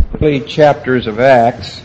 early chapters of Acts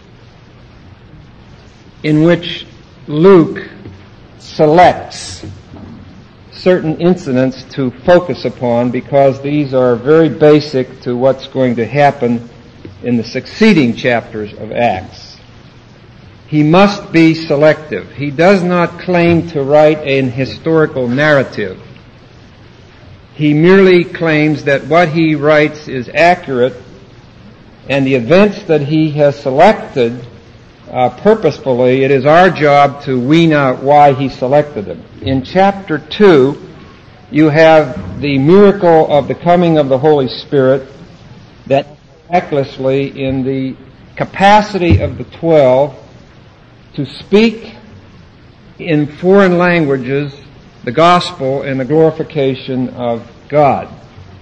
in which Luke selects certain incidents to focus upon because these are very basic to what's going to happen in the succeeding chapters of Acts. He must be selective. He does not claim to write an historical narrative. He merely claims that what he writes is accurate, and the events that he has selected purposefully, it is our job to wean out why he selected them. In chapter 2, you have the miracle of the coming of the Holy Spirit that miraculously in the capacity of the 12 to speak in foreign languages the gospel and the glorification of God.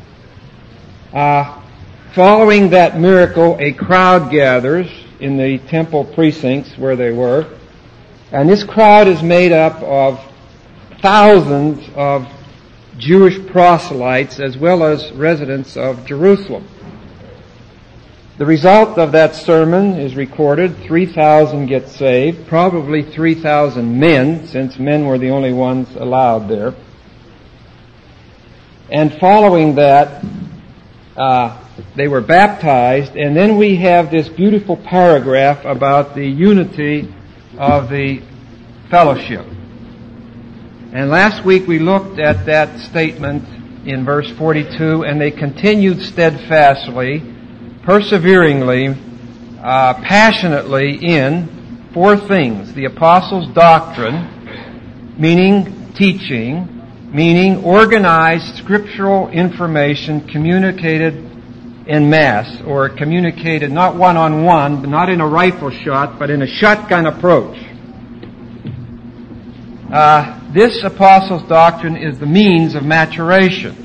Following that miracle, a crowd gathers in the temple precincts where they were, and this crowd is made up of thousands of Jewish proselytes as well as residents of Jerusalem. The result of that sermon is recorded. 3,000 get saved, probably 3,000 men, since men were the only ones allowed there. And following that, they were baptized, and then we have this beautiful paragraph about the unity of the fellowship. And last week we looked at that statement in verse 42, and they continued steadfastly, perseveringly, passionately in four things: the apostles' doctrine, meaning teaching, meaning organized scriptural information communicated en masse, or communicated not one-on-one, but not in a rifle shot, but in a shotgun approach. This apostles' doctrine is the means of maturation.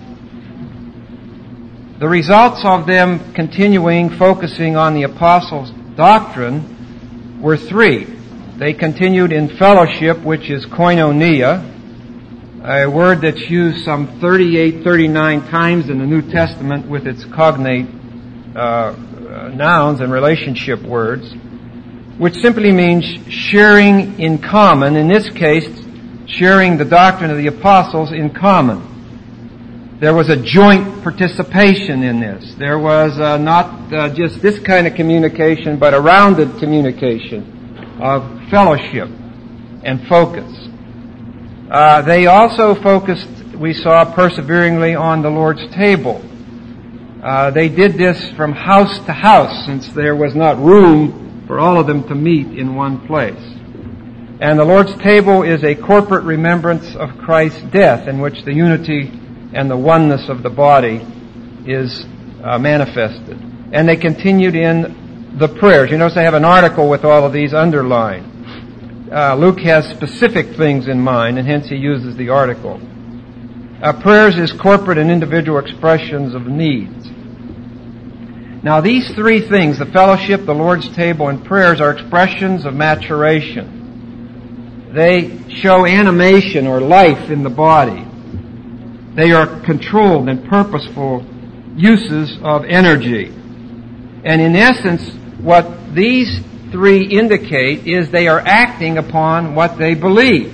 The results of them continuing, focusing on the apostles' doctrine were three. They continued in fellowship, which is koinonia, a word that's used some 39 times in the New Testament with its cognate nouns and relationship words, which simply means sharing in common, in this case, sharing the doctrine of the apostles in common. There was a joint participation in this. There was not just this kind of communication, but a rounded communication of fellowship and focus. They also focused, we saw, perseveringly on the Lord's table. They did this from house to house, since there was not room for all of them to meet in one place. And the Lord's table is a corporate remembrance of Christ's death, in which the unity and the oneness of the body is manifested. And they continued in the prayers. You notice I have an article with all of these underlined. Luke has specific things in mind, and hence he uses the article. Prayers is corporate and individual expressions of needs. Now these three things, the fellowship, the Lord's table, and prayers, are expressions of maturation. They show animation or life in the body. They are controlled and purposeful uses of energy. And in essence, what these three indicate is they are acting upon what they believe.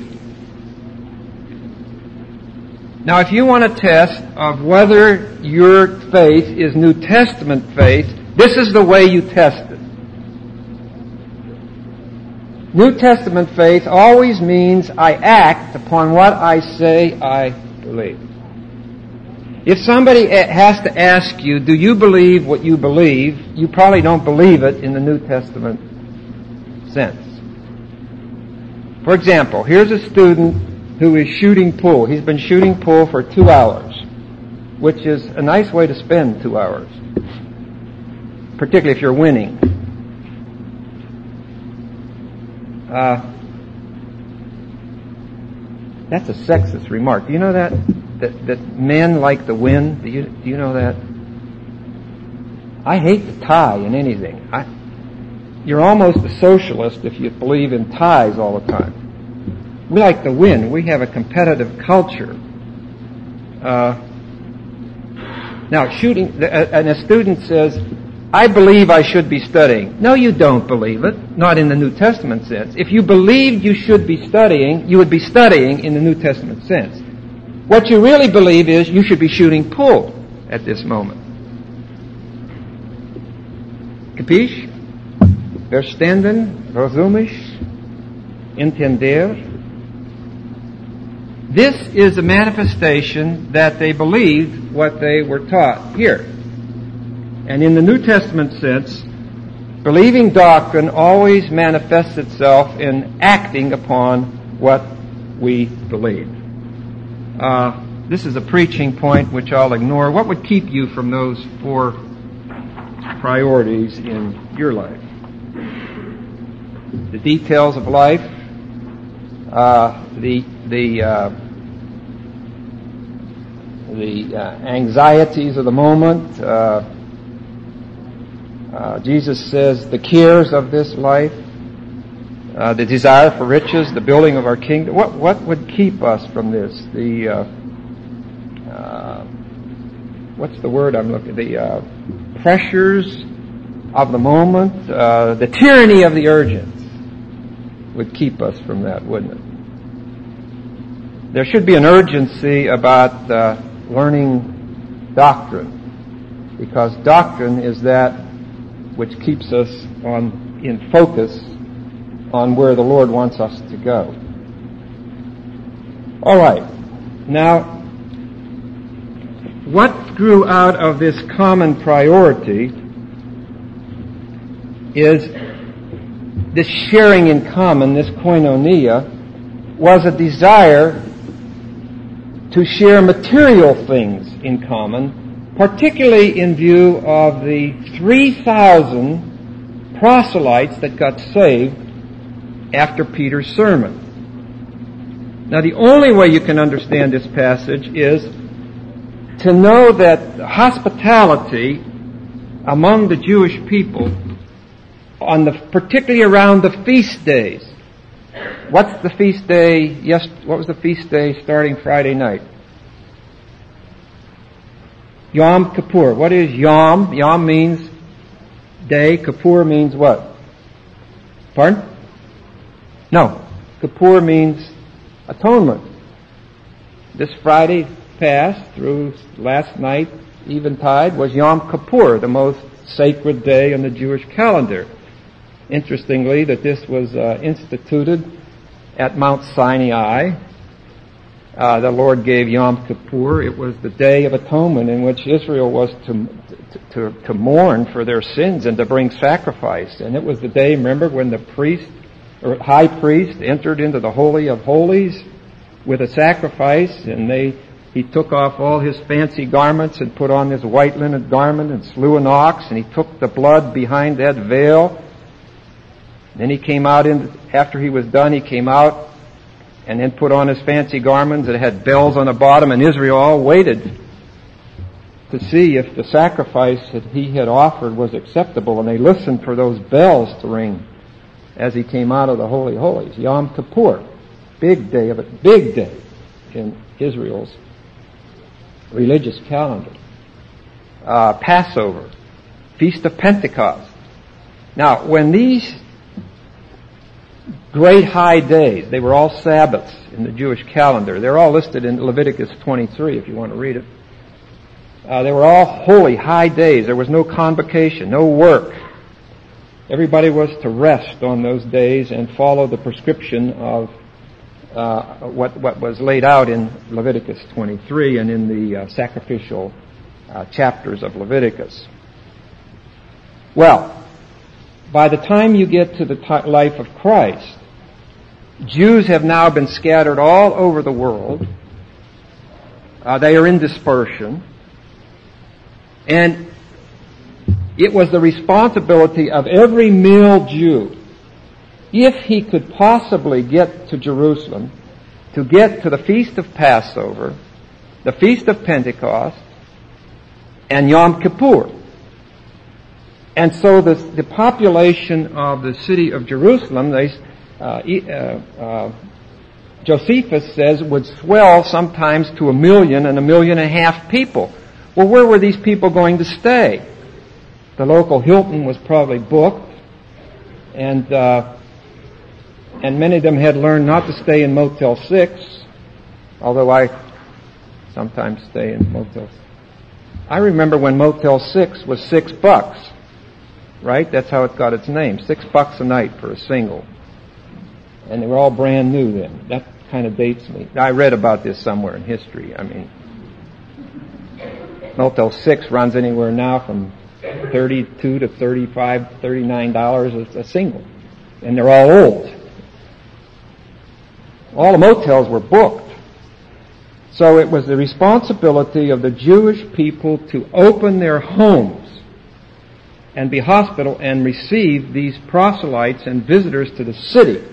Now, if you want a test of whether your faith is New Testament faith, this is the way you test it. New Testament faith always means I act upon what I say I believe. If somebody has to ask you, do you believe what you believe, you probably don't believe it in the New Testament sense. For example, here's a student who is shooting pool. He's been shooting pool for 2 hours, which is a nice way to spend 2 hours, particularly if you're winning. That's a sexist remark. Do you know that men like to win? Do you know that? I hate to tie in anything. You're almost a socialist if you believe in ties all the time. We like to win. We have a competitive culture. Now, shooting, and a student says, I believe I should be studying. No, you don't believe it. Not in the New Testament sense. If you believed you should be studying, you would be studying in the New Testament sense. What you really believe is you should be shooting pool at this moment. Capiche? Verstanden? Rozumisch? Entender? This is a manifestation that they believed what they were taught here. And in the New Testament sense, believing doctrine always manifests itself in acting upon what we believe. This is a preaching point which I'll ignore. What would keep you from those 4 priorities in your life? The details of life, the anxieties of the moment. Jesus says the cares of this life, the desire for riches, the building of our kingdom. What would keep us from this? What's the word I'm looking? The pressures of the moment, the tyranny of the urgent would keep us from that, wouldn't it? There should be an urgency about learning doctrine, because doctrine is that which keeps us in focus on where the Lord wants us to go. All right. Now, what grew out of this common priority is this sharing in common, this koinonia, was a desire to share material things in common, particularly in view of the 3,000 proselytes that got saved after Peter's sermon. Now, the only way you can understand this passage is to know that hospitality among the Jewish people, particularly around the feast days. What's the feast day? Yes, what was the feast day starting Friday night? Yom Kippur. What is Yom? Yom means day. Kippur means what? Pardon? No. Kippur means atonement. This Friday past through last night, eventide, was Yom Kippur, the most sacred day in the Jewish calendar. Interestingly, that this was instituted at Mount Sinai. The Lord gave Yom Kippur. It was the Day of Atonement in which Israel was to mourn for their sins and to bring sacrifice. And it was the day, remember, when the priest or high priest entered into the Holy of Holies with a sacrifice, and he took off all his fancy garments and put on his white linen garment and slew an ox, and he took the blood behind that veil. Then he came out after he was done, he came out and then put on his fancy garments that had bells on the bottom, and Israel all waited to see if the sacrifice that he had offered was acceptable, and they listened for those bells to ring as he came out of the Holy Holies. Yom Kippur, big day in Israel's religious calendar. Passover, Feast of Pentecost. Now, when these great high days, they were all Sabbaths in the Jewish calendar. They're all listed in Leviticus 23 if you want to read it. They were all holy high days. There was no convocation, no work. Everybody was to rest on those days and follow the prescription of what was laid out in Leviticus 23 and in the sacrificial chapters of Leviticus. Well, by the time you get to the life of Christ, Jews have now been scattered all over the world. They are in dispersion. And it was the responsibility of every male Jew, if he could possibly get to Jerusalem, to get to the Feast of Passover, the Feast of Pentecost, and Yom Kippur. And so the population of the city of Jerusalem, Josephus says, would swell sometimes to 1 million and 1.5 million people. Well, where were these people going to stay? The local Hilton was probably booked, and many of them had learned not to stay in Motel 6, although I sometimes stay in Motel 6. I remember when Motel 6 was $6, right? That's how it got its name, $6 a night for a single. And they were all brand new then. That kind of dates me. I read about this somewhere in history. I mean, Motel 6 runs anywhere now from $32 to $35, $39 a single. And they're all old. All the motels were booked. So it was the responsibility of the Jewish people to open their homes and be hospitable and receive these proselytes and visitors to the city.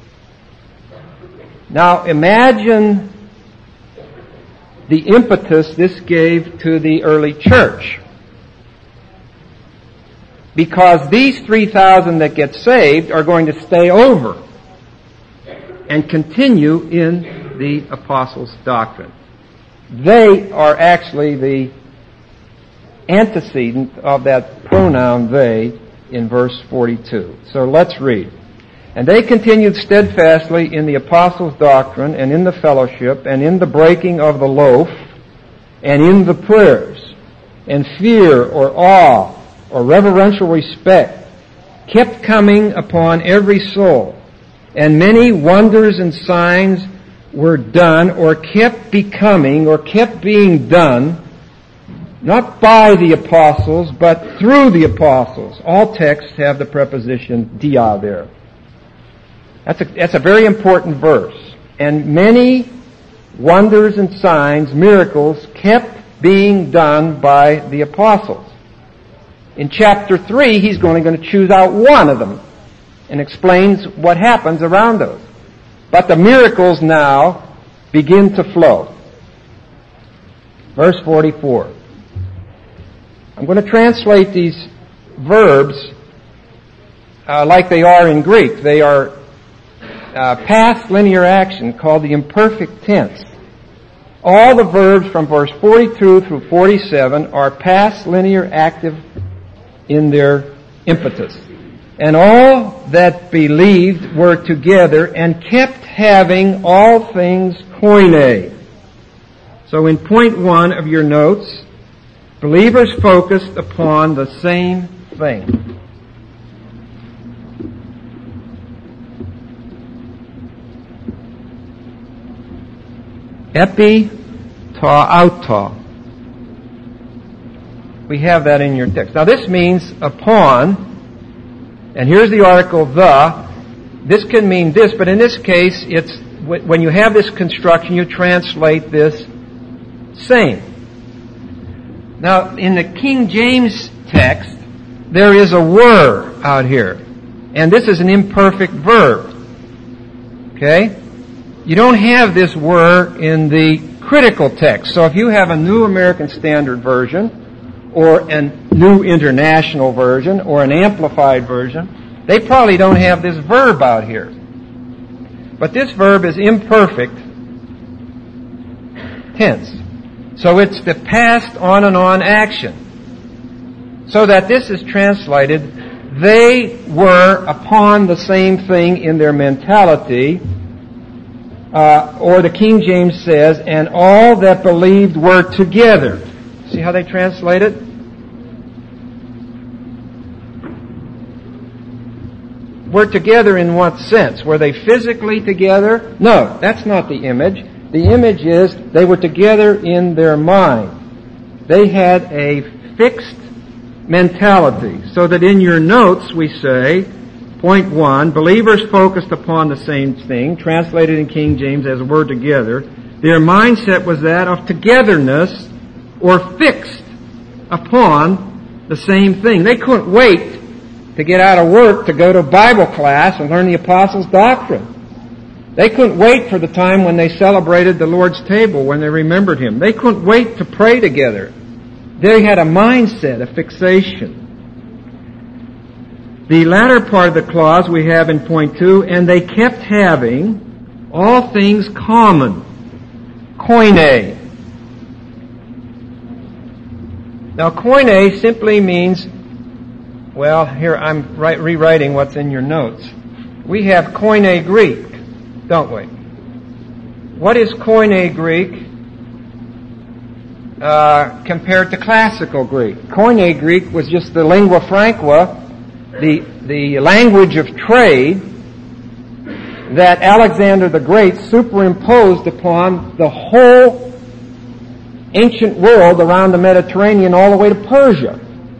Now imagine the impetus this gave to the early church. Because these 3,000 that get saved are going to stay over and continue in the apostles' doctrine. They are actually the antecedent of that pronoun they in verse 42. So let's read. And they continued steadfastly in the apostles' doctrine and in the fellowship and in the breaking of the loaf and in the prayers, and fear or awe or reverential respect kept coming upon every soul, and many wonders and signs were done or kept becoming or kept being done, not by the apostles, but through the apostles. All texts have the preposition dia there. That's a very important verse. And many wonders and signs, miracles, kept being done by the apostles. In chapter 3, he's only going to choose out one of them and explains what happens around those. But the miracles now begin to flow. Verse 44. I'm going to translate these verbs like they are in Greek. They are past linear action called the imperfect tense. All the verbs from verse 42 through 47 are past linear active in their impetus. And all that believed were together and kept having all things koine. So in point 1 of your notes, believers focused upon the same thing. Epi ta auta. We have that in your text. Now this means upon. And here's the article the. This can mean this, but in this case, it's when you have this construction, you translate this same. Now, in the King James text, there is a were out here. And this is an imperfect verb. Okay? You don't have this were in the critical text. So if you have a New American Standard Version, or a New International Version, or an Amplified Version, they probably don't have this verb out here. But this verb is imperfect tense. So it's the past on and on action. So that this is translated, they were upon the same thing in their mentality, or the King James says, and all that believed were together. See how they translate it? Were together in what sense? Were they physically together? No, that's not the image. The image is they were together in their mind. They had a fixed mentality. So that in your notes we say, point 1, believers focused upon the same thing, translated in King James as were together. Their mindset was that of togetherness or fixed upon the same thing. They couldn't wait to get out of work to go to Bible class and learn the apostles' doctrine. They couldn't wait for the time when they celebrated the Lord's table, when they remembered Him. They couldn't wait to pray together. They had a mindset, a fixation. The latter part of the clause we have in point 2, and they kept having all things common. Koine. Now, koine simply means Well, here I'm rewriting what's in your notes. We have Koine Greek, don't we? What is Koine Greek compared to classical Greek? Koine Greek was just the lingua franca, the language of trade that Alexander the Great superimposed upon the whole ancient world around the Mediterranean all the way to Persia,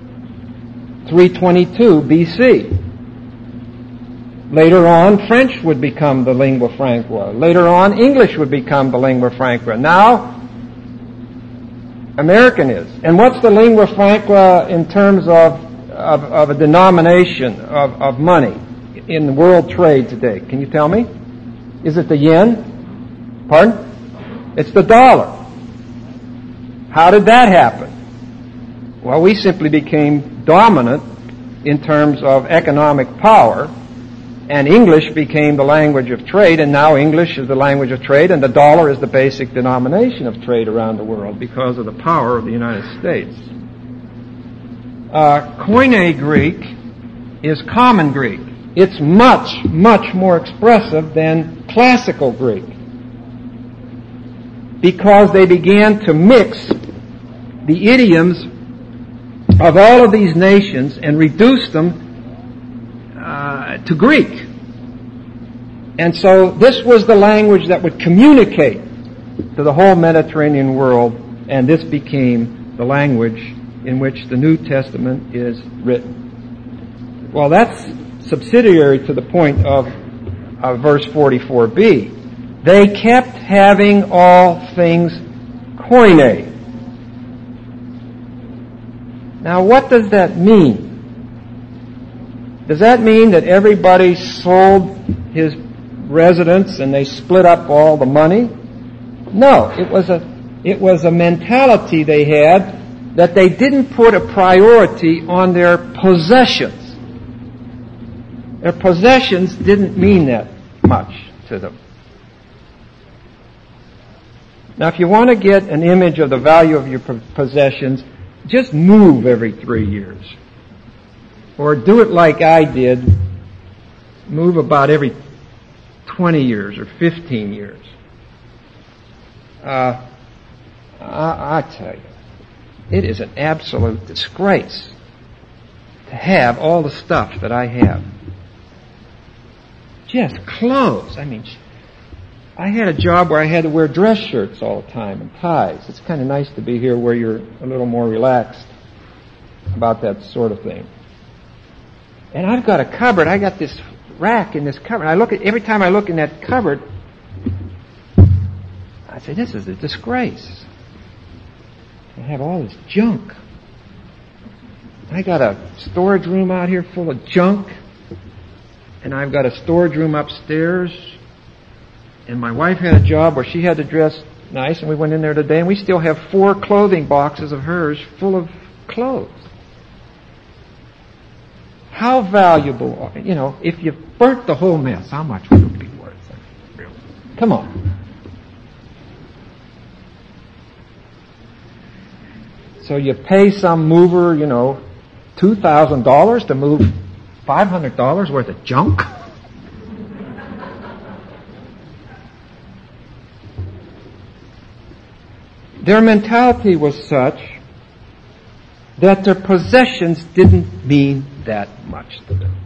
322 BC. Later on, French would become the lingua franca. Later on, English would become the lingua franca. Now, American is. And what's the lingua franca in terms of a denomination of money in world trade today? Can you tell me? Is it the yen? Pardon? It's the dollar. How did that happen? Well, we simply became dominant in terms of economic power, and English became the language of trade, and now English is the language of trade, and the dollar is the basic denomination of trade around the world because of the power of the United States. Koine Greek is common Greek. It's much, much more expressive than classical Greek because they began to mix the idioms of all of these nations and reduce them to Greek. And so this was the language that would communicate to the whole Mediterranean world, and this became the language in which the New Testament is written. Well, that's subsidiary to the point of verse 44b. They kept having all things koine. Now, what does that mean? Does that mean that everybody sold his residence and they split up all the money? No, it was a mentality they had that they didn't put a priority on their possessions. Their possessions didn't mean that much to them. Now, if you want to get an image of the value of your possessions, just move every 3 years. Or do it like I did, move about every 20 years or 15 years. I tell you, it is an absolute disgrace to have all the stuff that I have. Just clothes. I mean, I had a job where I had to wear dress shirts all the time and ties. It's kind of nice to be here where you're a little more relaxed about that sort of thing. And I've got a cupboard. I got this rack in this cupboard. Every time I look in that cupboard, I say, this is a disgrace. I have all this junk. I got a storage room out here full of junk. And I've got a storage room upstairs. And my wife had a job where she had to dress nice, and we went in there today, and we still have 4 clothing boxes of hers full of clothes. How valuable, if you burnt the whole mess, how much would it be worth? Really? Come on. So you pay some mover, $2,000 to move $500 worth of junk? Their mentality was such that their possessions didn't mean that much to them.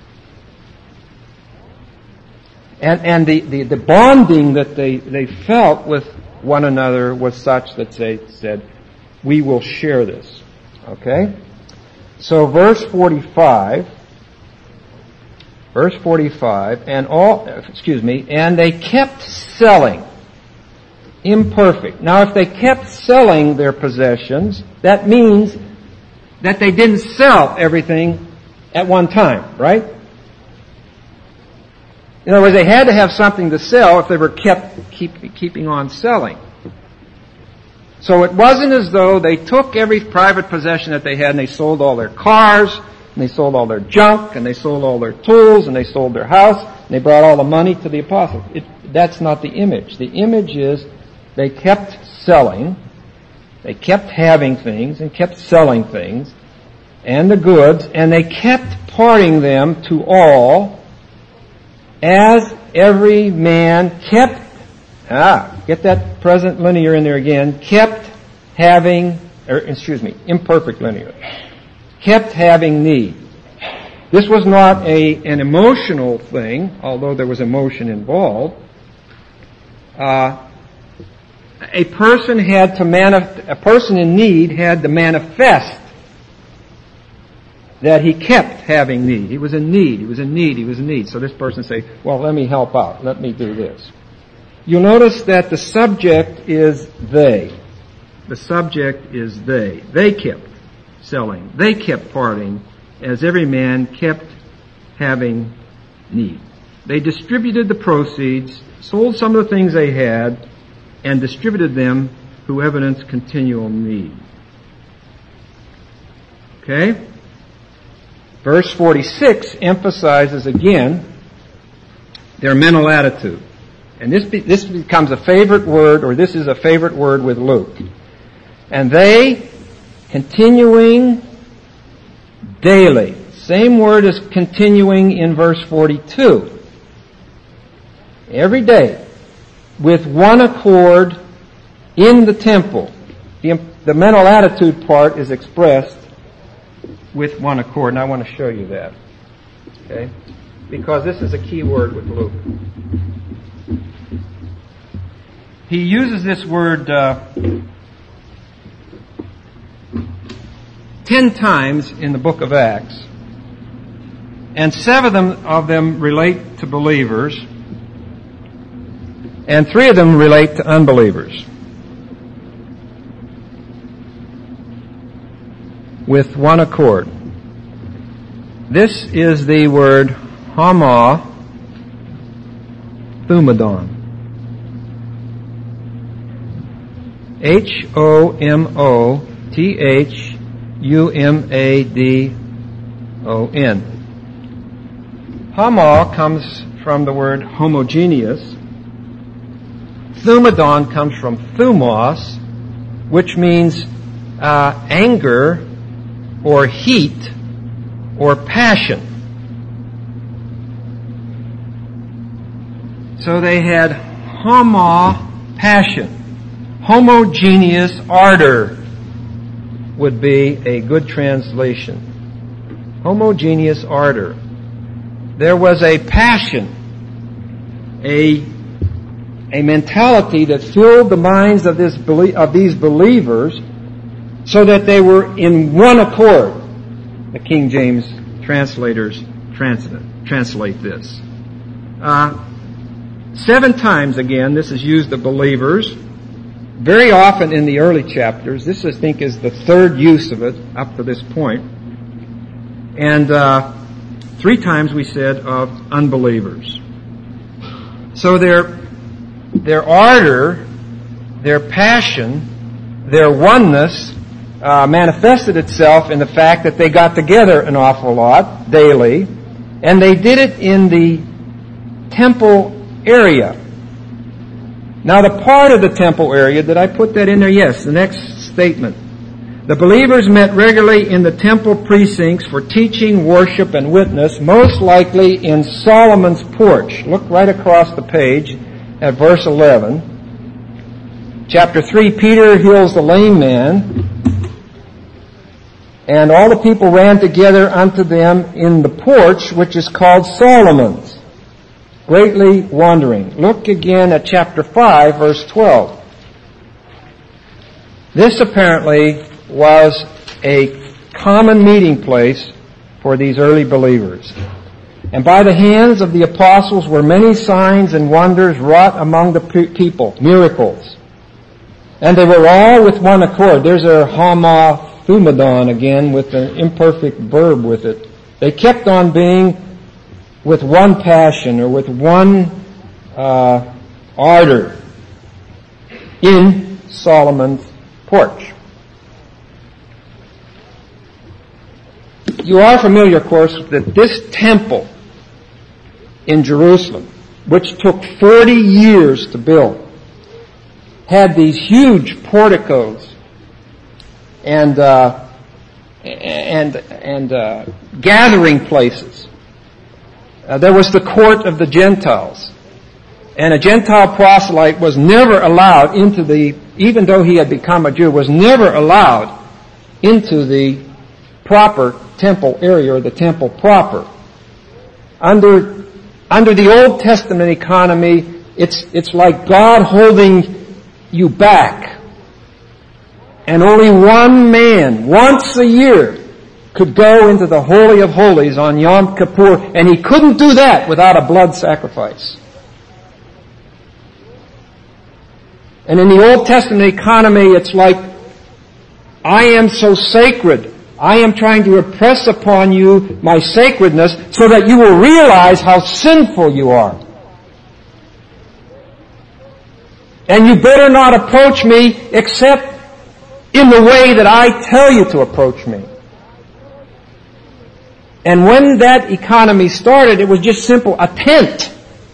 And the bonding that they felt with one another was such that they said, we will share this. Okay? So verse 45, and they kept selling. Imperfect. Now, if they kept selling their possessions, that means that they didn't sell everything at one time, right? In other words, they had to have something to sell if they were keeping on selling. So it wasn't as though they took every private possession that they had and they sold all their cars, and they sold all their junk, and they sold all their tools, and they sold their house, and they brought all the money to the apostles. That's not the image. The image is they kept selling, they kept having things and kept selling things, and the goods, and they kept parting them to all, as every man kept, get that present linear in there again, imperfect linear, kept having need. This was not an emotional thing, although there was emotion involved. A person in need had to manifest that he kept having need. He was in need. He was in need. He was in need. So this person say, well, let me help out. Let me do this. You'll notice that the subject is they. The subject is they. They kept selling. They kept parting, as every man kept having need. They distributed the proceeds, sold some of the things they had, and distributed them who evidenced continual need. Okay? Verse 46 emphasizes again their mental attitude. And this becomes a favorite word, or this is a favorite word with Luke. And they, continuing daily. Same word as continuing in verse 42. Every day, with one accord in the temple. The mental attitude part is expressed with one accord, and I want to show you that. Okay? Because this is a key word with Luke. He uses this word 10 times in the book of Acts, and 7 of them relate to believers, and 3 of them relate to unbelievers. With one accord. This is the word homo thumadon. HOMOTHUMADON. Homo comes from the word homogeneous. Thumadon comes from thumos, which means anger or heat or passion. So they had passion. Homogeneous ardor would be a good translation. Homogeneous ardor. There was a passion, a mentality that filled the minds of these believers so that they were in one accord. The King James translators translate this. 7 times again, this is used of believers. Very often in the early chapters. This, I think, is the 3rd use of it up to this point. And 3 times we said of unbelievers. So their ardor, their passion, their oneness manifested itself in the fact that they got together an awful lot daily, and they did it in the temple area. Now, the part of the temple area, did I put that in there? Yes, the next statement. The believers met regularly in the temple precincts for teaching, worship, and witness, most likely in Solomon's porch. Look right across the page at verse 11. Chapter 3, Peter heals the lame man, and all the people ran together unto them in the porch, which is called Solomon's, greatly wondering. Look again at chapter 5, verse 12. This apparently was a common meeting place for these early believers. And by the hands of the apostles were many signs and wonders wrought among the people, miracles. And they were all with one accord. There's a homothumadon again with an imperfect verb with it. They kept on being with one passion or with one ardor in Solomon's porch. You are familiar, of course, that this temple in Jerusalem, which took 40 years to build, had these huge porticos and and gathering places. There was the court of the Gentiles. And a Gentile proselyte was never allowed into even though he had become a Jew, was never allowed into the proper temple area or the temple proper. Under the Old Testament economy, it's like God holding you back. And only one man, once a year, could go into the Holy of Holies on Yom Kippur, and he couldn't do that without a blood sacrifice. And in the Old Testament economy, it's like, I am so sacred. I am trying to impress upon you my sacredness so that you will realize how sinful you are. And you better not approach me except in the way that I tell you to approach me. And when that economy started, it was just simple, a tent.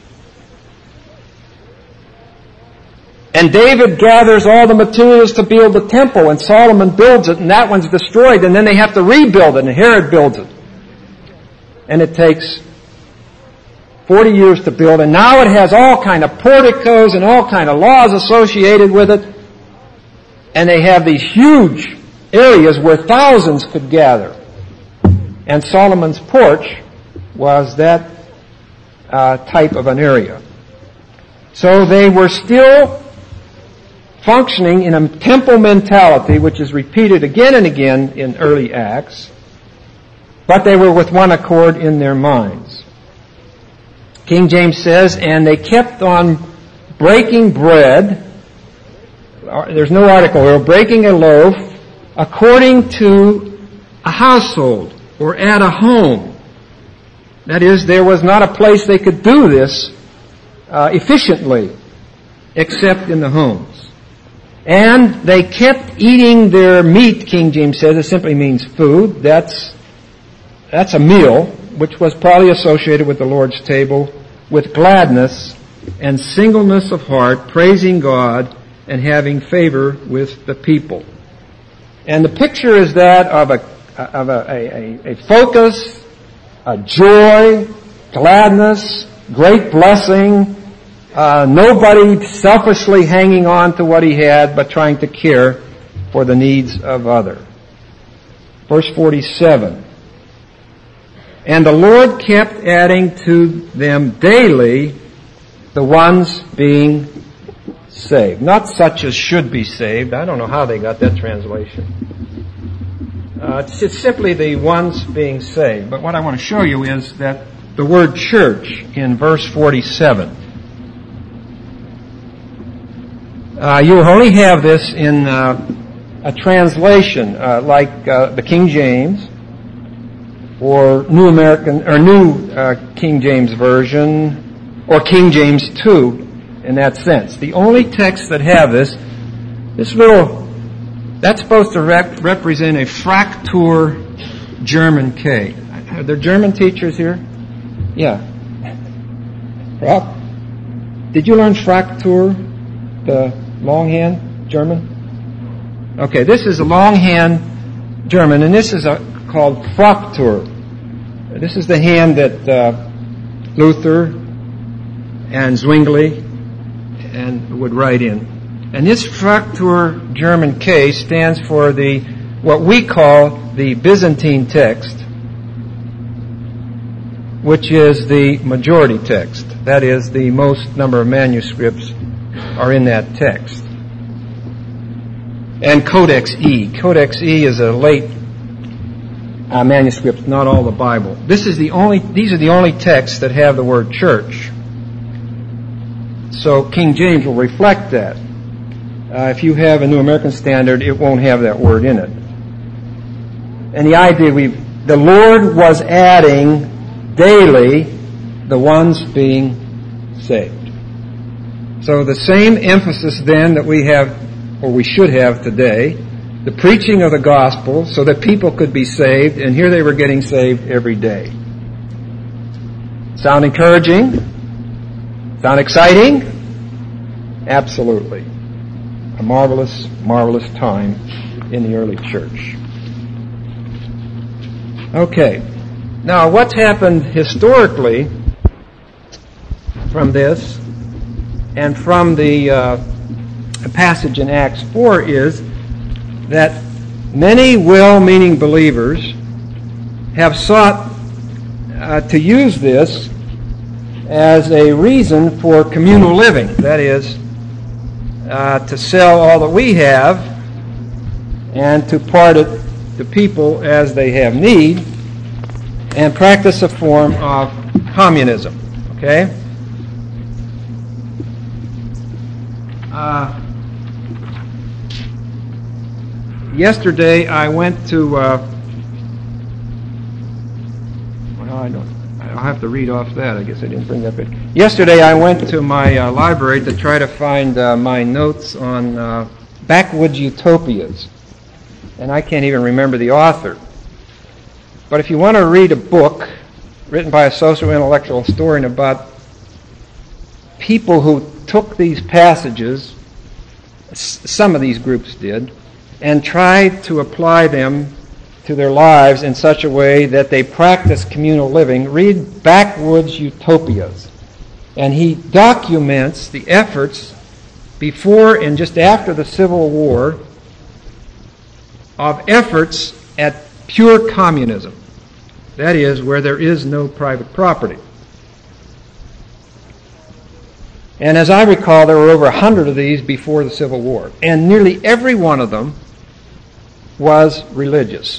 And David gathers all the materials to build the temple, and Solomon builds it, and that one's destroyed, and then they have to rebuild it, and Herod builds it. And it takes 40 years to build, and now it has all kind of porticos and all kind of laws associated with it. And they have these huge areas where thousands could gather. And Solomon's porch was that type of an area. So they were still functioning in a temple mentality, which is repeated again and again in early Acts, but they were with one accord in their minds. King James says, and they kept on breaking bread. There's no article here. Breaking a loaf according to a household or at a home. That is, there was not a place they could do this efficiently except in the homes. And they kept eating their meat, King James says. It simply means food. That's a meal, which was probably associated with the Lord's table, with gladness and singleness of heart, praising God and having favor with the people. And the picture is that of a focus, a joy, gladness, great blessing, nobody selfishly hanging on to what he had, but trying to care for the needs of others. Verse 47. And the Lord kept adding to them daily the ones being saved. Not such as should be saved. I don't know how they got that translation. It's simply the ones being saved. But what I want to show you is that the word church in verse 47. You will only have this in a translation like the King James or New American or New King James Version or King James 2 in that sense. The only texts that have this little, that's supposed to represent a Fraktur German K. Are there German teachers here? Yeah. Rob, did you learn Fraktur, the longhand German? Okay, this is a longhand German, and this is called Fraktur. This is the hand that Luther and Zwingli and would write in. And this Fraktur German K stands for what we call the Byzantine text, which is the majority text. That is, the most number of manuscripts are in that text. And Codex E. Codex E is a late manuscript, not all the Bible. These are the only texts that have the word church. So King James will reflect that. If you have a New American Standard, it won't have that word in it. And the idea the Lord was adding daily the ones being saved. So the same emphasis then that we have, or we should have today, the preaching of the gospel so that people could be saved, and here they were getting saved every day. Sound encouraging? Sound exciting? Absolutely. A marvelous, marvelous time in the early church. Okay. Now, what's happened historically from this and from the passage in Acts 4 is that many well-meaning believers have sought to use this as a reason for communal living. That is, to sell all that we have and to part it to people as they have need, and practice a form of communism. Okay? Yesterday I went to I'll have to read off that. I guess I didn't bring that bit. Yesterday I went to my library to try to find my notes on backwoods utopias, and I can't even remember the author. But if you want to read a book written by a socio-intellectual historian about people who took these passages, some of these groups did, and tried to apply them to their lives in such a way that they practice communal living, read Backwoods Utopias. And he documents the efforts before and just after the Civil War of efforts at pure communism. That is, where there is no private property. And as I recall, there were over 100 of these before the Civil War. And nearly every one of them was religious.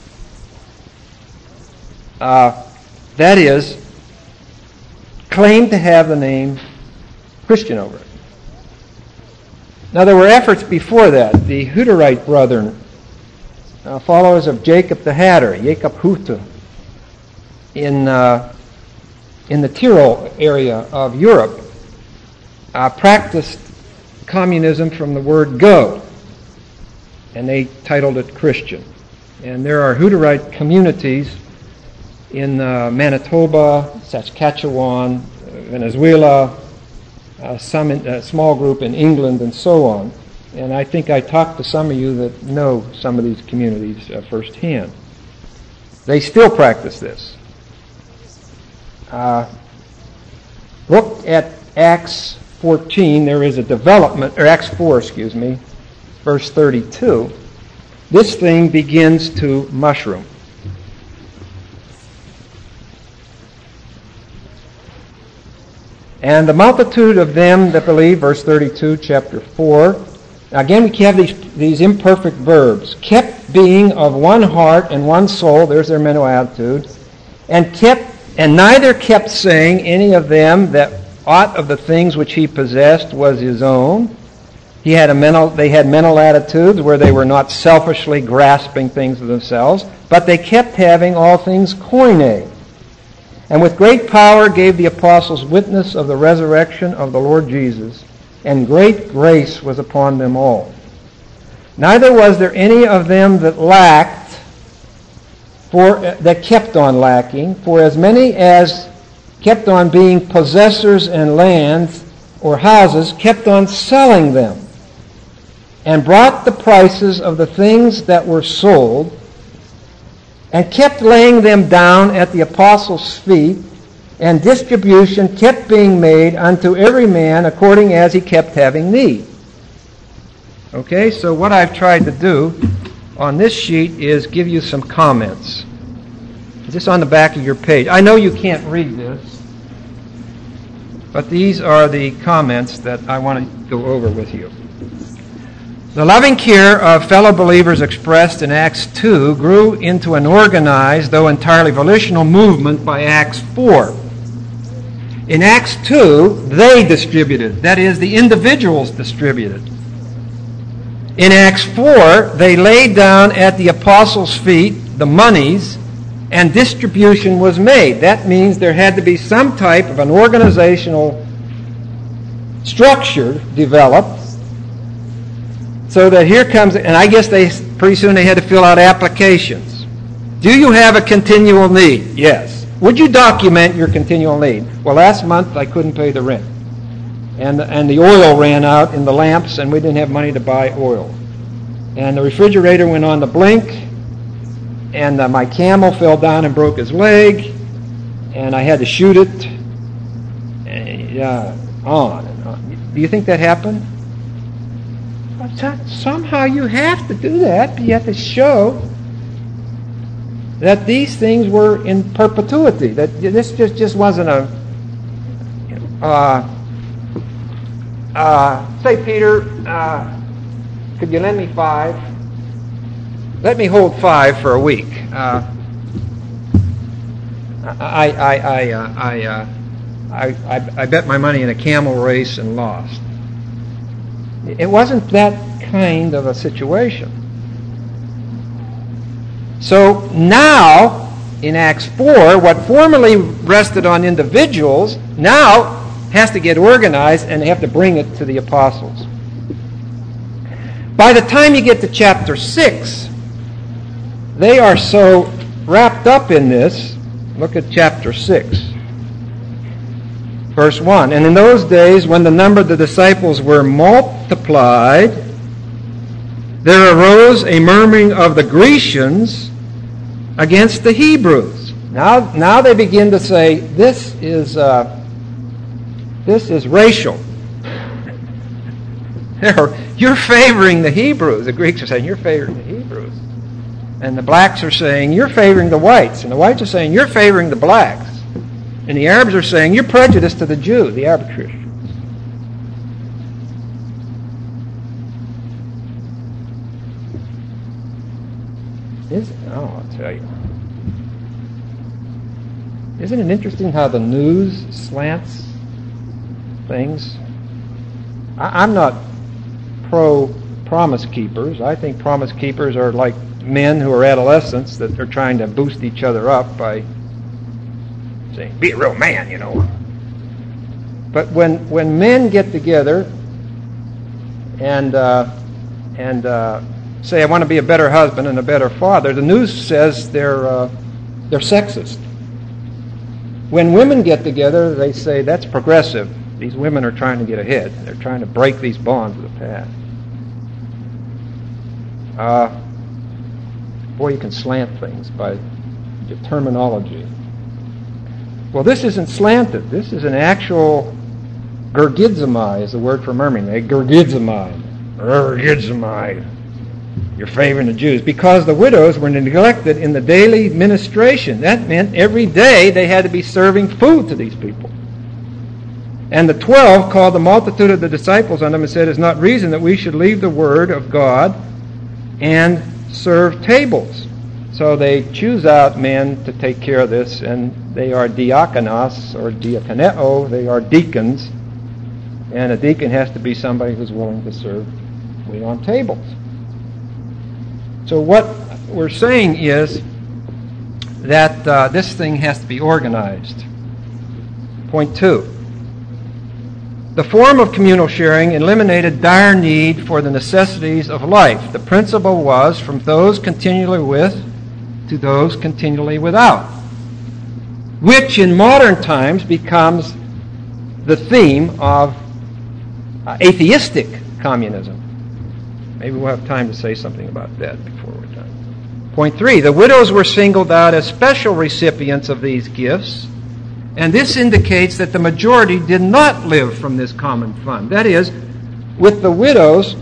That is, claimed to have the name Christian over it. Now, there were efforts before that. The Hutterite brethren, followers of Jacob the Hatter, Jacob Hutte, in the Tyrol area of Europe, practiced communism from the word go, and they titled it Christian. And there are Hutterite communities in Manitoba, Saskatchewan, Venezuela, some a small group in England, and so on. And I think I talked to some of you that know some of these communities firsthand. They still practice this. Look at Acts 14. There is a development, or Acts 4, verse 32. This thing begins to mushroom. And the multitude of them that believe, verse 32, chapter 4. Now again, we have these imperfect verbs. Kept being of one heart and one soul, there's their mental attitude, and neither kept saying any of them that aught of the things which he possessed was his own. They had mental attitudes where they were not selfishly grasping things of themselves, but they kept having all things koine. And with great power gave the apostles witness of the resurrection of the Lord Jesus, and great grace was upon them all. Neither was there any of them that lacked, that kept on lacking, for as many as kept on being possessors and lands or houses kept on selling them, and brought the prices of the things that were sold, and kept laying them down at the apostles' feet, and distribution kept being made unto every man according as he kept having need. Okay, so what I've tried to do on this sheet is give you some comments. Is this on the back of your page? I know you can't read this, but these are the comments that I want to go over with you. The loving care of fellow believers expressed in Acts 2 grew into an organized, though entirely volitional, movement by Acts 4. In Acts 2, they distributed. That is, the individuals distributed. In Acts 4, they laid down at the apostles' feet the monies, and distribution was made. That means there had to be some type of an organizational structure developed, so that here comes, and I guess pretty soon they had to fill out applications. Do you have a continual need? Yes. Would you document your continual need? Well, last month I couldn't pay the rent. And the oil ran out in the lamps, and we didn't have money to buy oil. And the refrigerator went on the blink, and my camel fell down and broke his leg, and I had to shoot it, and on and on. Do you think that happened? Somehow you have to do that. You have to show that these things were in perpetuity. That this just wasn't a. Say, Peter, could you lend me 5? Let me hold 5 for a week. I bet my money in a camel race and lost. It wasn't that kind of a situation. So now, in Acts 4, what formerly rested on individuals now has to get organized, and they have to bring it to the apostles. By the time you get to chapter 6, they are so wrapped up in this. Look at chapter 6. Verse 1, and in those days when the number of the disciples were multiplied, there arose a murmuring of the Grecians against the Hebrews. Now they begin to say, this is racial. You're favoring the Hebrews. The Greeks are saying, you're favoring the Hebrews. And the blacks are saying, you're favoring the whites. And the whites are saying, you're favoring the blacks. And the Arabs are saying, you're prejudiced to the Jew, the Arab Christians. I'll tell you. Isn't it interesting how the news slants things? I'm not pro-promise keepers. I think promise keepers are like men who are adolescents that are trying to boost each other up by saying, be a real man, you know. But when men get together and say, I want to be a better husband and a better father, the news says they're sexist. When women get together, they say, that's progressive. These women are trying to get ahead. They're trying to break these bonds of the past. Boy, you can slant things by your terminology. Well, this isn't slanted. This is an actual gergizomai is the word for murmuring. Gergizomai. You're favoring the Jews. Because the widows were neglected in the daily ministration. That meant every day they had to be serving food to these people. And the 12 called the multitude of the disciples unto them and said, It's not reason that we should leave the word of God and serve tables. So they choose out men to take care of this, and they are diakonos or diakoneo. They are deacons, and a deacon has to be somebody who's willing to serve wait on tables. So what we're saying is that this thing has to be organized. Point 2. The form of communal sharing eliminated dire need for the necessities of life. The principle was from those continually with to those continually without, which in modern times becomes the theme of atheistic communism. Maybe we'll have time to say something about that before we're done. Point 3, the widows were singled out as special recipients of these gifts, and this indicates that the majority did not live from this common fund. That is, with the widows,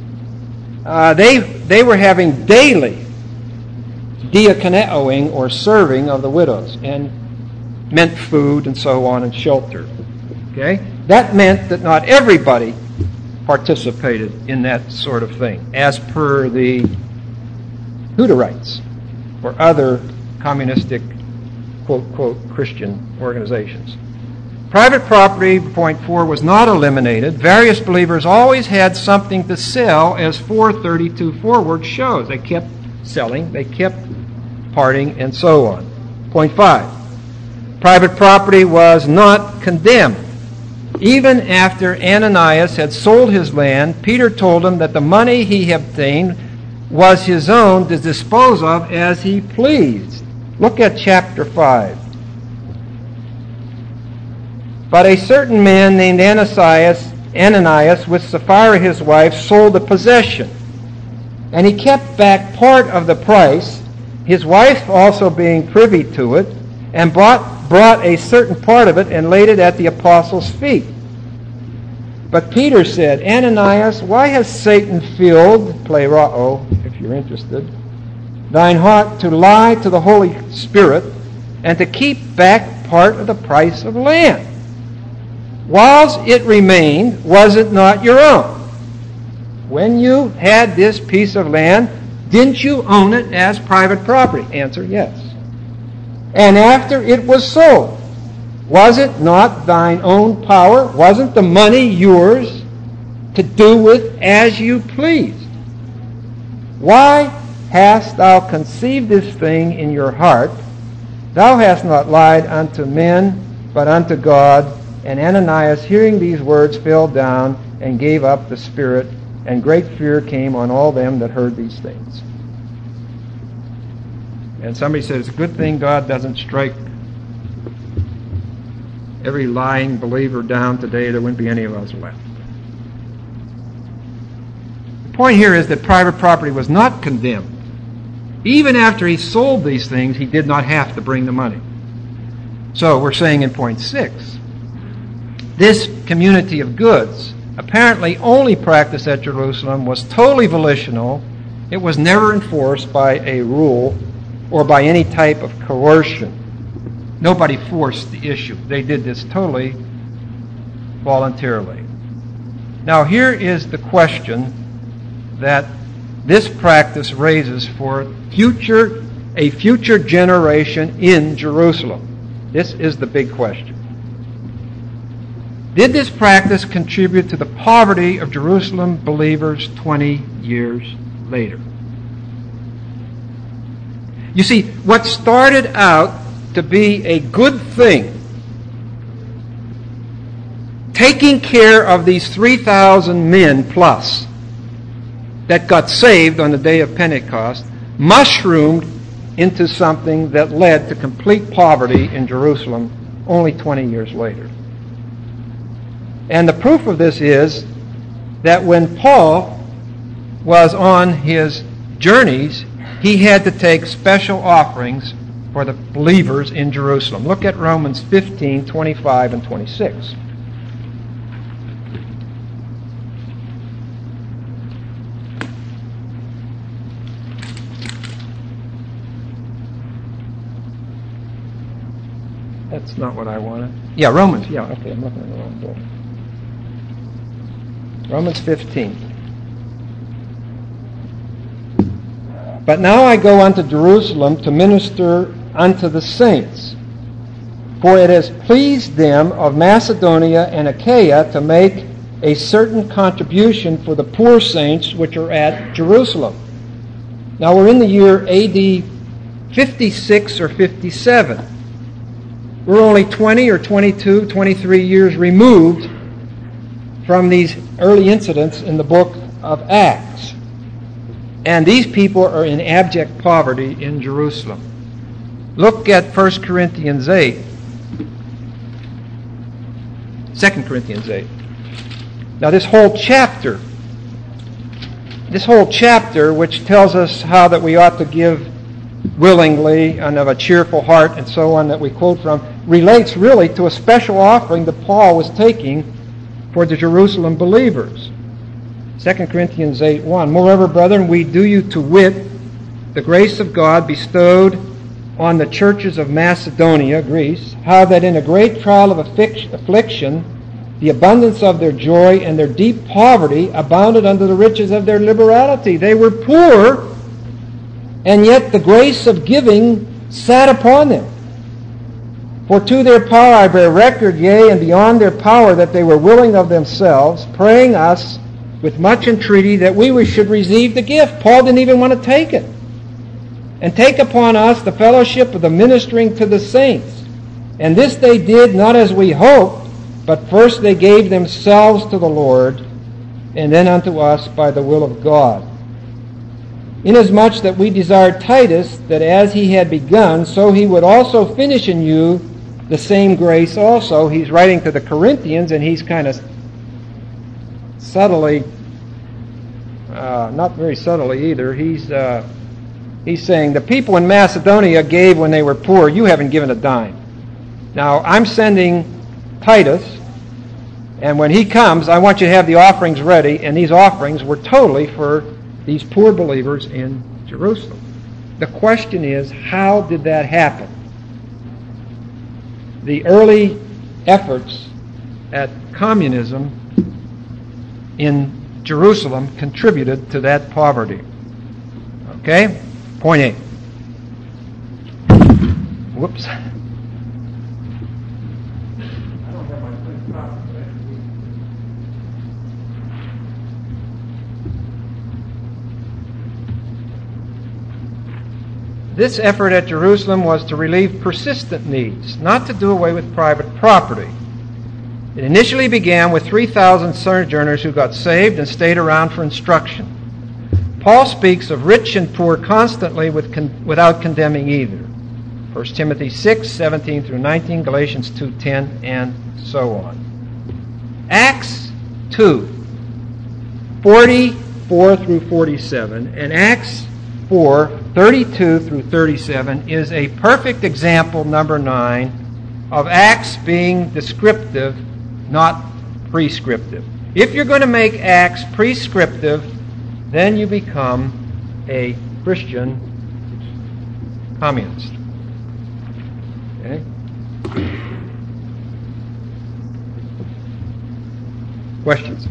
they were having daily diakoneoing or serving of the widows, and meant food and so on and shelter. Okay? That meant that not everybody participated in that sort of thing, as per the Hutterites or other communistic quote, Christian organizations. Private property, point 4, was not eliminated. Various believers always had something to sell, as 4:32 forward shows. They kept selling, they kept parting, and so on. Point 5, private property was not condemned. Even after Ananias had sold his land, Peter told him that the money he obtained was his own to dispose of as he pleased. Look at chapter 5. But a certain man named Ananias, with Sapphira his wife, sold the possession. And he kept back part of the price, his wife also being privy to it, and brought a certain part of it and laid it at the apostles' feet. But Peter said, Ananias, why has Satan filled, plerao, if you're interested, thine heart to lie to the Holy Spirit and to keep back part of the price of land? Whilst it remained, was it not your own? When you had this piece of land, didn't you own it as private property? Answer, yes. And after it was sold, was it not thine own power? Wasn't the money yours to do with as you pleased? Why hast thou conceived this thing in your heart? Thou hast not lied unto men, but unto God. And Ananias, hearing these words, fell down and gave up the spirit, and great fear came on all them that heard these things. And somebody says, it's a good thing God doesn't strike every lying believer down today. There wouldn't be any of us left. The point here is that private property was not condemned. Even after he sold these things, he did not have to bring the money. So we're saying in point 6, this community of goods, apparently only practiced at Jerusalem, was totally volitional. It was never enforced by a rule or by any type of coercion. Nobody forced the issue. They did this totally voluntarily. Now here is the question that this practice raises for a future generation in Jerusalem. This is the big question. Did this practice contribute to the poverty of Jerusalem believers 20 years later? You see, what started out to be a good thing, taking care of these 3,000 men plus that got saved on the day of Pentecost, mushroomed into something that led to complete poverty in Jerusalem only 20 years later. And the proof of this is that when Paul was on his journeys, he had to take special offerings for the believers in Jerusalem. Look at Romans 15, 25 and 26. That's not what I wanted. Yeah, Romans. Yeah, okay, I'm looking at the wrong book. Romans 15. But now I go unto Jerusalem to minister unto the saints, for it has pleased them of Macedonia and Achaia to make a certain contribution for the poor saints which are at Jerusalem. Now we're in the year AD 56 or 57. We're only 20 or 22, 23 years removed from these early incidents in the book of Acts. And these people are in abject poverty in Jerusalem. Look at 1 Corinthians 8. 2 Corinthians 8. Now this whole chapter, which tells us how that we ought to give willingly and of a cheerful heart and so on, that we quote from, relates really to a special offering that Paul was taking for the Jerusalem believers. 2 Corinthians 8:1. Moreover, brethren, we do you to wit the grace of God bestowed on the churches of Macedonia, Greece, how that in a great trial of affliction, the abundance of their joy and their deep poverty abounded unto the riches of their liberality. They were poor, and yet the grace of giving sat upon them. For to their power I bear record, yea, and beyond their power, that they were willing of themselves, praying us with much entreaty that we should receive the gift. Paul didn't even want to take it. And take upon us the fellowship of the ministering to the saints. And this they did not as we hoped, but first they gave themselves to the Lord, and then unto us by the will of God. Inasmuch that we desired Titus, that as he had begun, so he would also finish in you the same grace also. He's writing to the Corinthians, and he's kind of subtly, not very subtly either, he's He's saying, the people in Macedonia gave when they were poor. You haven't given a dime. Now, I'm sending Titus, and when he comes, I want you to have the offerings ready, and these offerings were totally for these poor believers in Jerusalem. The question is, how did that happen? The early efforts at communism in Jerusalem contributed to that poverty. Okay? Point A. Whoops. This effort at Jerusalem was to relieve persistent needs, not to do away with private property. It initially began with 3,000 sojourners who got saved and stayed around for instruction. Paul speaks of rich and poor constantly without condemning either. 1 Timothy 6, 17 through 19, Galatians 2:10, and so on. Acts 2, 44 through 47, and Acts 4, 32 through 37 is a perfect example, number 9, of Acts being descriptive, not prescriptive. If you're going to make Acts prescriptive, then you become a Christian communist. Okay? Questions?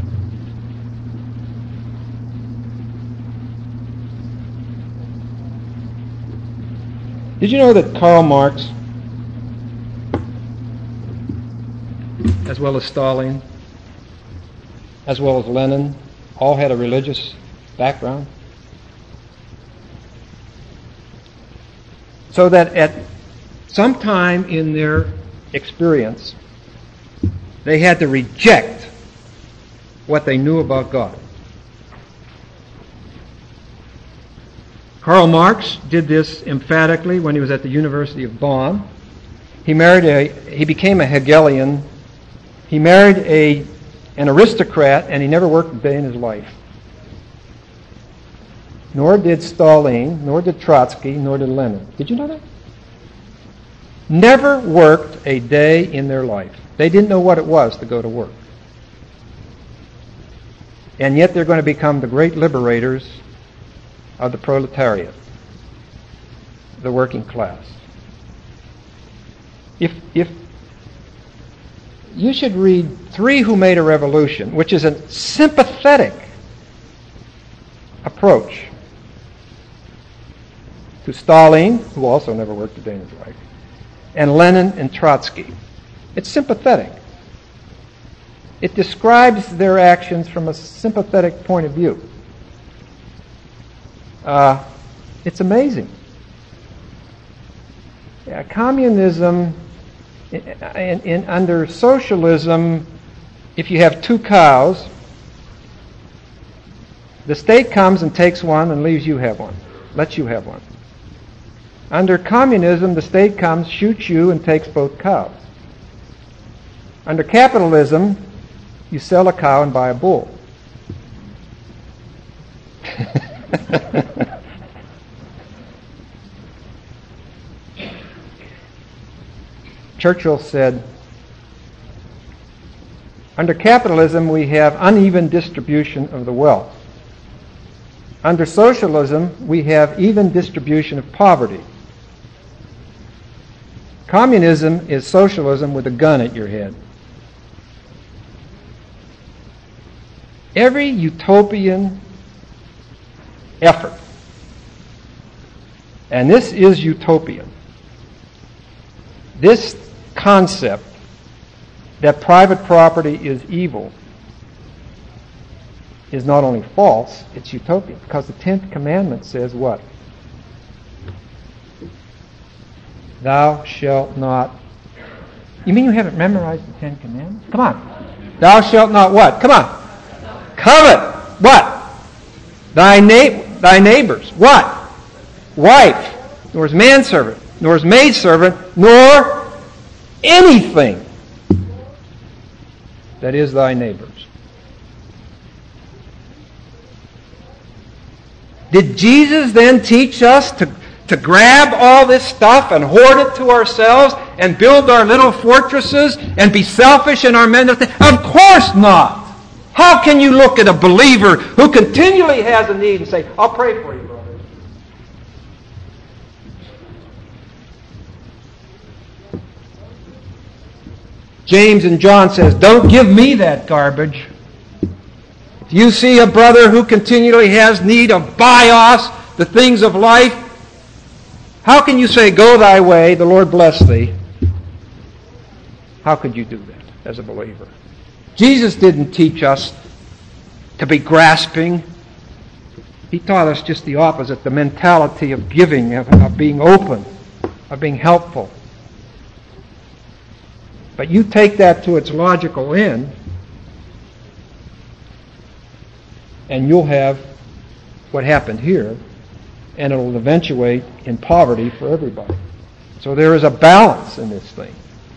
Did you know that Karl Marx, as well as Stalin, as well as Lenin, all had a religious background? So that at some time in their experience, they had to reject what they knew about God. Karl Marx did this emphatically when he was at the University of Bonn. He became a Hegelian. He married an aristocrat, and he never worked a day in his life. Nor did Stalin, nor did Trotsky, nor did Lenin. Did you know that? Never worked a day in their life. They didn't know what it was to go to work. And yet they're going to become the great liberators of the proletariat, the working class. If you should read Three Who Made a Revolution, which is a sympathetic approach to Stalin, who also never worked a day in his life, and Lenin and Trotsky. It's sympathetic. It describes their actions from a sympathetic point of view. It's amazing. Communism, under socialism, if you have two cows, the state comes and takes one and leaves you have one, lets you have one. Under communism, the state comes, shoots you, and takes both cows. Under capitalism, you sell a cow and buy a bull. Churchill said, under capitalism we have uneven distribution of the wealth. Under socialism we have even distribution of poverty. Communism is socialism with a gun at your head. Every utopian effort, and this is utopian, this concept that private property is evil is not only false, it's utopian, because the 10th commandment says what? Thou shalt not. You mean you haven't memorized the 10 commandments? Come on. Thou shalt not what? Come on. Covet. What? Thy neighbors. What? Wife. Nor is manservant. Nor is maidservant. Nor anything that is thy neighbor's. Did Jesus then teach us to grab all this stuff and hoard it to ourselves and build our little fortresses and be selfish in our mental thing? Of course not. How can you look at a believer who continually has a need and say, I'll pray for you, brother? James and John says, don't give me that garbage. If you see a brother who continually has need of bios, the things of life, how can you say, go thy way, the Lord bless thee? How could you do that as a believer? Jesus didn't teach us to be grasping. He taught us just the opposite, the mentality of giving, of being open, of being helpful. But you take that to its logical end, and you'll have what happened here, and it'll eventuate in poverty for everybody. So there is a balance in this thing.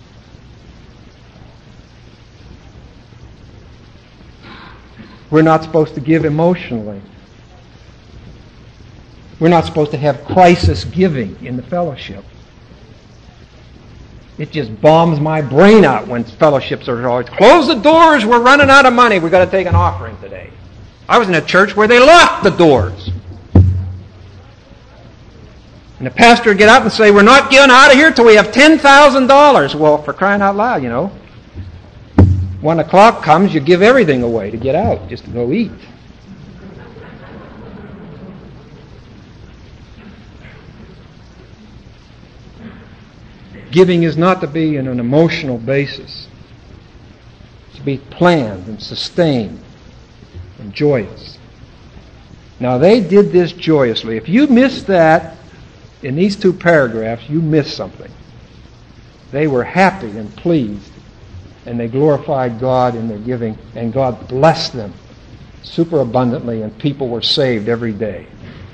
We're not supposed to give emotionally. We're not supposed to have crisis giving in the fellowship. It just bombs my brain out when fellowships are always, close the doors, we're running out of money, we've got to take an offering today. I was in a church where they locked the doors. And the pastor would get up and say, we're not getting out of here till we have $10,000. Well, for crying out loud, 1 o'clock comes, you give everything away to get out, just to go eat. Giving is not to be in an emotional basis. It's to be planned and sustained and joyous. Now, they did this joyously. If you miss that in these 2 paragraphs, you miss something. They were happy and pleased, and they glorified God in their giving, and God blessed them superabundantly, and people were saved every day.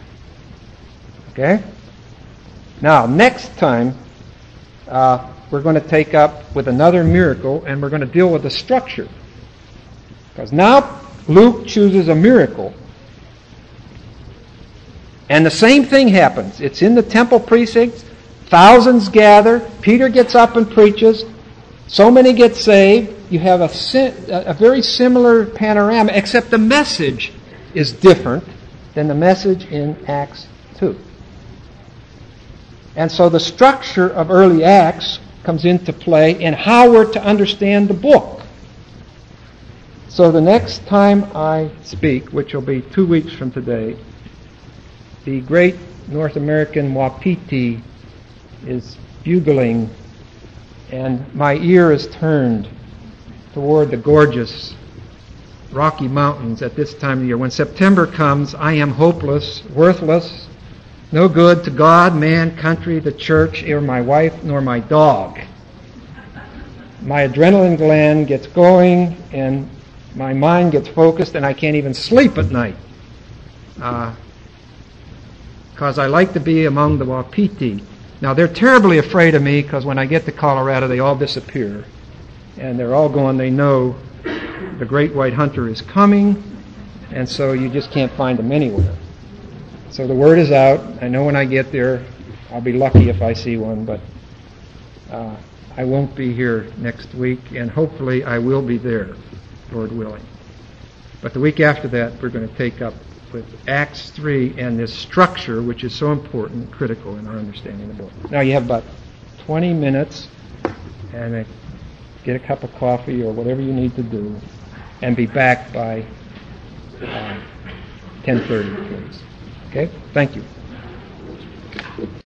Okay? Now, next time, we're going to take up with another miracle, and we're going to deal with the structure. Because now Luke chooses a miracle, and the same thing happens. It's in the temple precincts. Thousands gather. Peter gets up and preaches. So many get saved. You have a very similar panorama, except the message is different than the message in Acts 2. And so the structure of early Acts comes into play in how we're to understand the book. So the next time I speak, which will be 2 weeks from today, the great North American Wapiti is bugling, and my ear is turned toward the gorgeous Rocky Mountains at this time of the year. When September comes, I am hopeless, worthless, no good to God, man, country, the church, or my wife, nor my dog. My adrenaline gland gets going, and my mind gets focused, and I can't even sleep at night. Because I like to be among the Wapiti. Now, they're terribly afraid of me, because when I get to Colorado, they all disappear. And they're all going, they know the great white hunter is coming, and so you just can't find them anywhere. So the word is out. I know when I get there, I'll be lucky if I see one, but I won't be here next week, and hopefully I will be there, Lord willing. But the week after that, we're going to take up with Acts 3 and this structure, which is so important and critical in our understanding of the book. Now you have about 20 minutes, and get a cup of coffee or whatever you need to do, and be back by 10:30, please. Okay? Thank you.